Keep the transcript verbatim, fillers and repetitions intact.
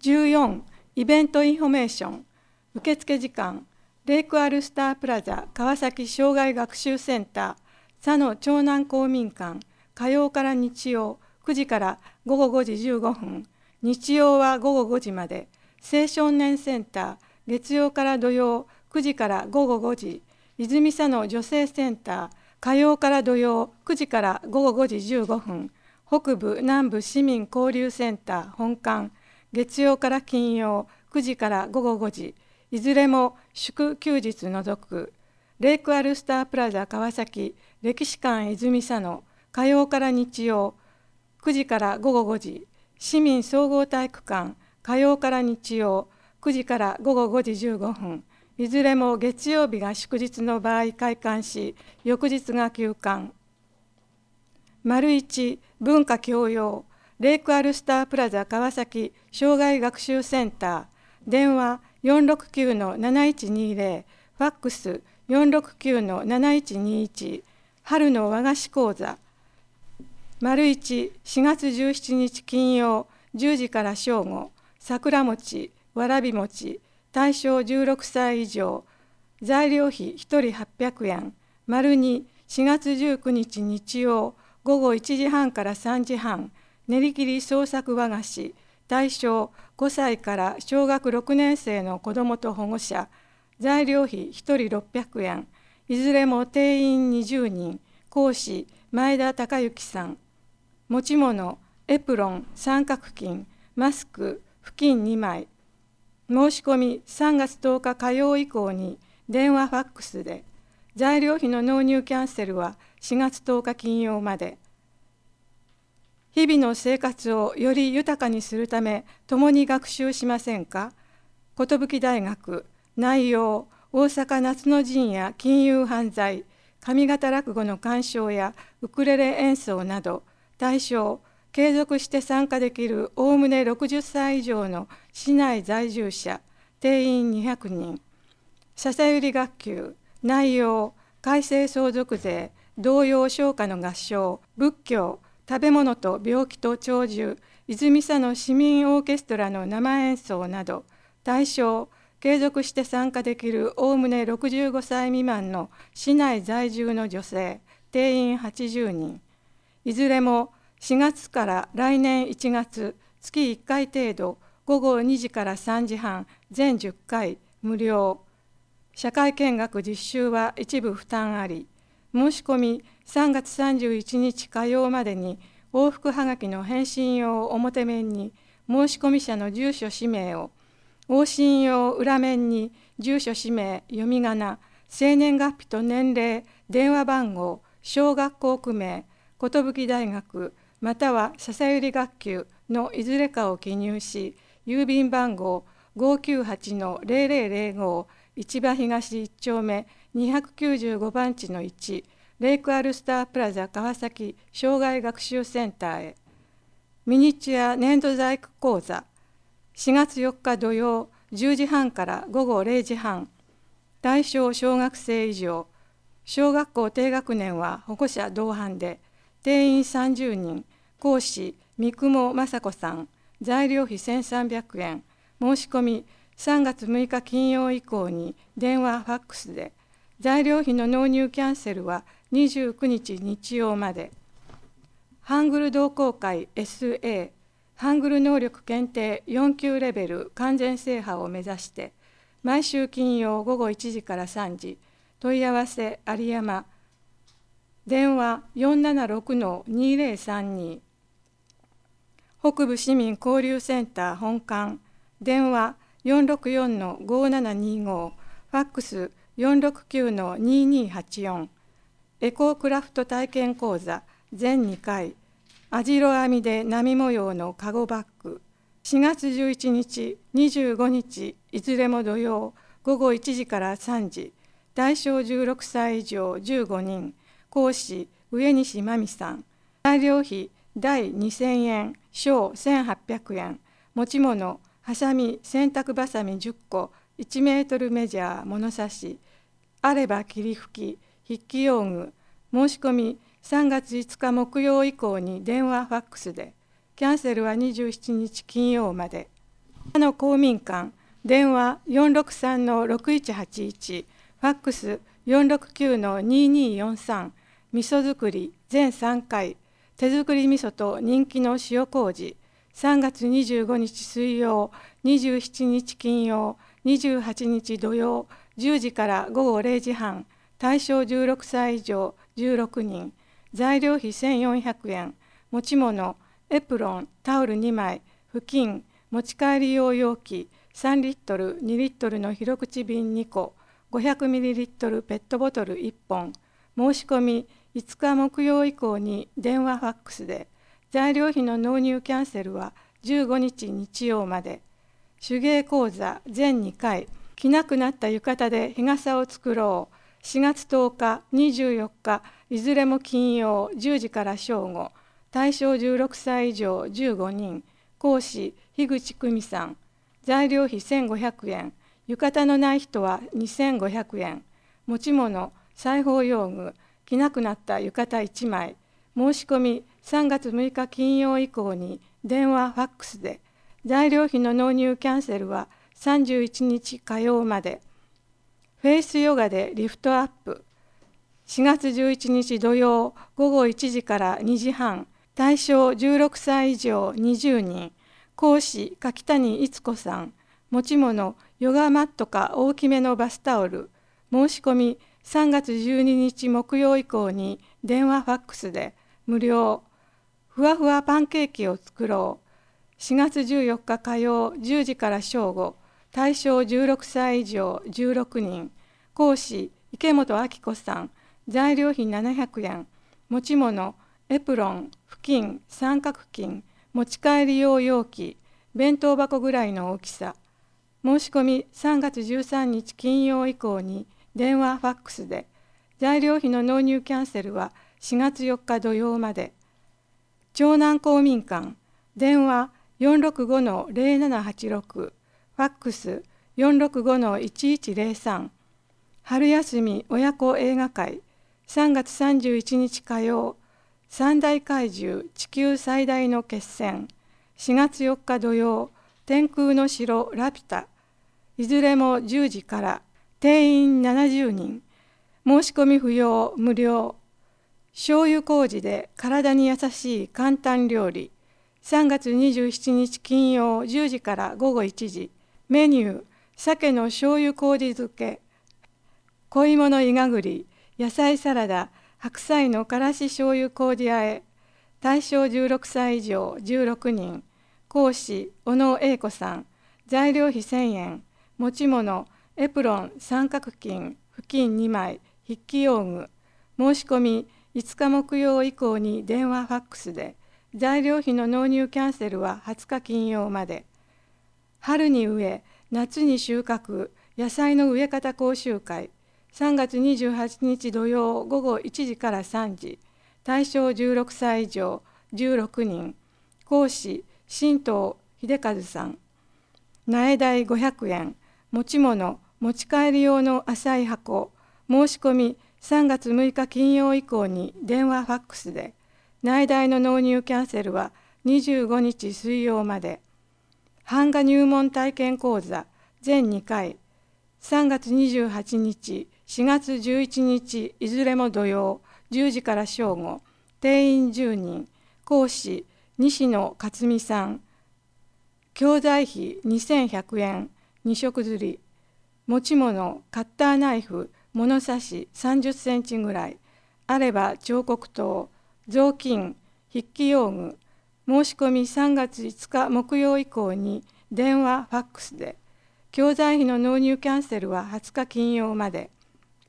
じゅうよん、イベントインフォメーション。受付時間、レイクアルスタープラザ川崎障害学習センター佐野長南公民館、火曜から日曜くじからごごごじじゅうごふん、日曜はごごごじまで。青少年センター、月曜から土曜くじからごごごじ。泉佐野女性センター、火曜から土曜くじからごごごじじゅうごふん。北部南部市民交流センター本館、月曜から金曜くじからごごごじ。いずれも祝休日除く。レイクアルスタープラザ川崎歴史館泉佐野、火曜から日曜くじからごごごじ。市民総合体育館、火曜から日曜くじからごごごじじゅうごふん。いずれも月曜日が祝日の場合開館し、翌日が休館。丸一、文化教養、レイクアルスタープラザ川崎障害学習センター、電話 よんろくきゅうのなないちにぜろ、ファックス よんろくきゅうのなないちにいち、春の和菓子講座。丸一、しがつじゅうしちにち金曜じゅうじから正午、桜餅、わらび餅、対象じゅうろくさい以上、材料費ひとりはっぴゃくえん。丸に、しがつじゅうくにち日曜ごごいちじはんからさんじはん、練り切り創作和菓子、対象ごさいから小学ろくねんせいの子どもと保護者、材料費ひとりろっぴゃくえん。いずれも定員にじゅうにん、講師前田孝之さん。持ち物、エプロン、三角巾、マスク、布巾にまい。申し込みさんがつとおか火曜以降に電話ファックスで。材料費の納入キャンセルはしがつとおか金曜まで。日々の生活をより豊かにするため共に学習しませんか。寿大学。内容、大阪夏の陣や金融犯罪、上方落語の鑑賞やウクレレ演奏など。対象、継続して参加できるおおむねろくじゅっさい以上の市内在住者、定員にひゃくにん。笹百合学級。内容、改正相続税、童謡唱歌の合唱、仏教、食べ物と病気と長寿、泉佐野市民オーケストラの生演奏など。対象、継続して参加できるおおむねろくじゅうごさい未満の市内在住の女性、定員はちじゅうにん。いずれもしがつから来年いちがつ、月いっかい程度、ごごにじからさんじはん、全じゅっかい、無料。社会見学実習は一部負担あり。申し込みさんがつさんじゅういちにち火曜までに往復はがきの返信用表面に申し込み者の住所氏名を、往診用裏面に住所氏名、読み仮名、生年月日と年齢、電話番号、小学校区名、寿大学または笹百合学級のいずれかを記入し、郵便番号 ごきゅうはちのぜろぜろぜろご 市場東いち丁目にひゃくきゅうじゅうごばんちのいち、レイクアルスタープラザ川崎障害学習センターへ。ミニチュア粘土細工講座。しがつよっか土曜じゅうじはんからごごれいじはん。対象小学生以上。小学校低学年は保護者同伴で。定員さんじゅうにん。講師三雲雅子さん。材料費せんさんびゃくえん。申し込みさんがつむいか金曜以降に電話ファックスで。材料費の納入キャンセルはにじゅうくにち日曜まで。ハングル同好会 エスエー、ハングル能力検定よんきゅうレベル完全制覇を目指して、毎週金曜ごごいちじからさんじ、問い合わせ有山、電話 よんななろくのにぜろさんに。北部市民交流センター本館、電話 よんろくよんのごななにご、ファックス よんろくきゅうのににはちよん。エコークラフト体験講座全にかい、網代編みで波模様のカゴバッグ。しがつじゅういちにち、にじゅうごにち、いずれも土曜、ごごいちじからさんじ。対象じゅうろくさい以上じゅうごにん。講師、上西真美さん。材料費、大にせんえん、小せんはっぴゃくえん。持ち物、はさみ、洗濯ばさみじゅっこ、いちメートルメジャー、物差し。あれば霧吹き、筆記用具。申し込みさんがついつか木曜以降に電話ファックスで。キャンセルはにじゅうしちにち金曜まで。 の公民館、電話 よんろくさんのろくいちはちいち、ファックス よんろくきゅうのにによんさん、味噌作り全さんかい、手作り味噌と人気の塩麹、さんがつにじゅうごにち水曜、にじゅうしちにち金曜、にじゅうはちにち土曜、じゅうじからごごれいじはん、対象じゅうろくさい以上じゅうろくにん、材料費せんよんひゃくえん、持ち物、エプロン、タオルにまい、布巾、持ち帰り用容器、さんリットル、にリットルの広口瓶にこ、ごひゃくミリリットルペットボトルいっぽん、申し込みいつか木曜以降に電話ファックスで、材料費の納入キャンセルはじゅうごにち日曜まで。手芸講座全にかい、着なくなった浴衣で日傘を作ろう。しがつとおか、にじゅうよっか、いずれも金曜じゅうじから正午。対象じゅうろくさい以上じゅうごにん。講師、樋口久美さん。材料費せんごひゃくえん。浴衣のない人はにせんごひゃくえん。持ち物、裁縫用具、着なくなった浴衣いちまい。申し込みさんがつむいか金曜以降に電話ファックスで。材料費の納入キャンセルはさんじゅういちにち火曜まで。フェイスヨガでリフトアップ。しがつじゅういちにち土曜ごごいちじからにじはん。対象じゅうろくさい以上にじゅうにん。講師柿谷逸子さん。持ち物ヨガマットか大きめのバスタオル。申し込みさんがつじゅうににち木曜以降に電話ファックスで無料。ふわふわパンケーキを作ろう。しがつじゅうよっか火曜じゅうじから正午。対象じゅうろくさい以上じゅうろくにん。講師池本明子さん。材料費ななひゃくえん。持ち物エプロン、布巾、三角巾、持ち帰り用容器、弁当箱ぐらいの大きさ。申し込みさんがつじゅうさんにち金曜以降に電話ファックスで。材料費の納入キャンセルはしがつよっか土曜まで。長南公民館、電話 よんろくごのぜろななはちろく、ファックス よんろくごのいちいちぜろさん。春休み親子映画会、さんがつさんじゅういちにち火曜、三大怪獣地球最大の決戦。しがつよっか土曜、天空の城ラピュタ。いずれもじゅうじから。定員ななじゅうにん。申し込み不要、無料。醤油麹で体に優しい簡単料理。さんがつにじゅうしちにち金曜じゅうじからごごいちじ。メニュー、鮭の醤油麹漬け、小芋のいがぐり、野菜サラダ、白菜のからし醤油麹あえ。対象じゅうろくさい以上じゅうろくにん。講師、小野英子さん。材料費せんえん。持ち物、エプロン、三角巾、布巾にまい、筆記用具。申し込みいつか木曜以降に電話ファックスで。材料費の納入キャンセルははつか金曜まで。春に植え、夏に収穫、野菜の植え方講習会。さんがつにじゅうはちにち土曜ごごいちじからさんじ。対象じゅうろくさい以上じゅうろくにん。講師、新藤秀和さん。苗代ごひゃくえん。持ち物、持ち帰り用の浅い箱。申し込みさんがつむいか金曜以降に電話ファックスで。苗代の納入キャンセルはにじゅうごにち水曜まで。版画入門体験講座全にかい。さんがつにじゅうはちにち、しがつじゅういちにちいずれも土曜じゅうじから正午。定員じゅうにん。講師西野克美さん。教材費にせんひゃくえん。に色刷り。持ち物カッターナイフ、物差しさんじゅっセンチぐらい。あれば彫刻刀、雑巾、筆記用具。申し込みさんがついつか木曜以降に電話ファックスで。教材費の納入キャンセルははつか金曜まで。